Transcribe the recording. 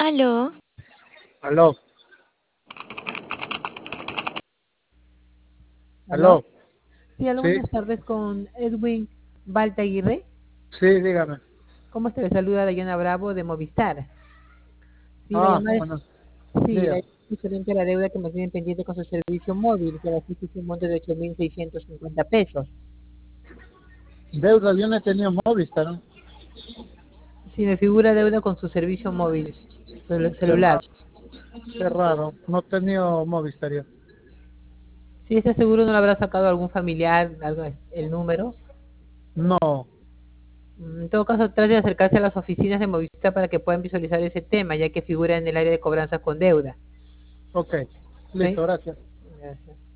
Aló, Aló, ¿Aló? aló, Sí, aló, sí, buenas tardes con Edwin Baltaguirre. sí, dígame. ¿Cómo está? Le saluda Dayana Bravo de Movistar. Sí, la Ah, llamada es, bueno, sí, la dígame. llamada es referente a la deuda que me tienen pendiente con su servicio móvil, que aquí es un monto de 8.650 pesos. Deuda, yo no he tenido Movistar, ¿no? Sí, me figura deuda con su servicio móvil, Qué celular. raro, qué raro, no he tenido Movistar yo. Sí, está seguro no lo habrá sacado algún familiar, el número. No, En todo caso, trate de acercarse a las oficinas de Movistar para que puedan visualizar ese tema, ya que figura en el área de cobranza con deuda. ok, ¿Ok? listo, gracias. Gracias.